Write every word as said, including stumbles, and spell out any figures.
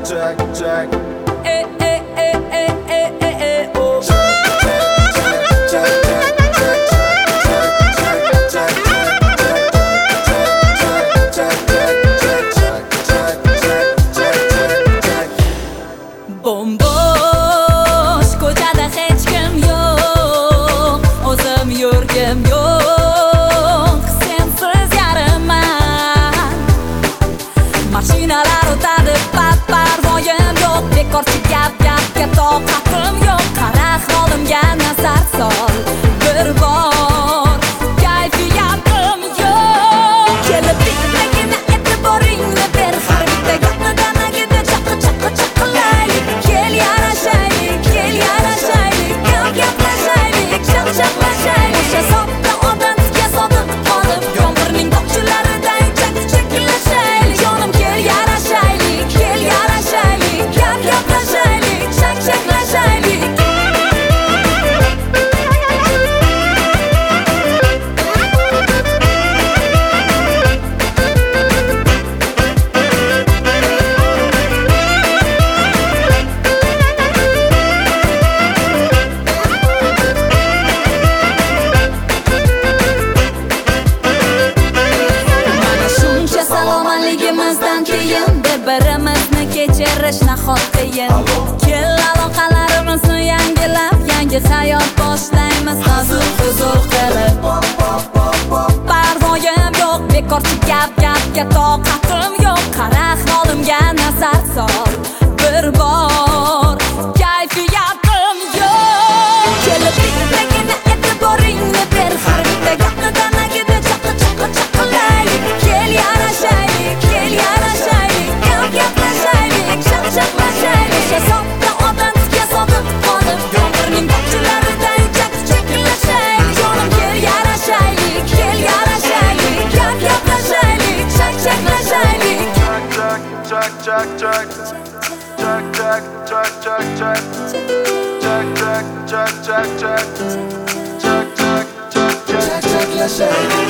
Jack, Jack. Eh, eh, eh, eh, eh, eh, eh, oh. Bomboş ko'chada hech kim yo'q, o'zim yurgim yo'q, sensiz yaraman. Mashinalar o'tadi, pap parvoyim yo'q, bekorchi gap gapga toqatim yo'q. Qara holimga nazar sol, bir bor kayfiyatim yo'q. Kelib bittagina e'tiboringni ber, har bitta gapni danagida chaqa chaqa chaqalaylik. Kel yarashaylik, kel yarashaylik, gap gaplashaylik, shaq shaqlashaylik. O'sha sodda odamga sodiq qolib, yomg'irning bog'chilariday chak-chaklashaylik. Jonim kel yarashaylik, kel yarashaylik, gap gaplashaylik, shaq shaqlashaylik. Salomatligimizdan keyin bir-birimizni kechirish nahot qiyin. Kel aloqalarimizni yangilab, yangi hayot boshlaymiz hozir huzur qilib. Parvoyim yo'q, bekorchi gap gapga toqatim yo'q. Qara holimga nazar sol, bir bor kayfiyatim yo'q. Kelib bittagina e'tiboringni ber, har bitta gapni danagida chaqa chaqa chaqalaylik. Kel yarashaylik, kel yarashaylik, gap gaplashaylik, shaq shaqlashaylik. O'sha sodda odamga sodiq qolib, yomg'irning bog'chilariday chak-chaklashaylik. Jonim kel yarashaylik, kel yarashaylik, gap gaplashaylik, shaq shaqlashaylik. Jack, Jack, Jack, Jack. Jack, Jack, Jack, Jack, Jack. Jack, Jack, Jack, Jack, Jack. Jack, Jack, Jack, Jack, Jack, Jack,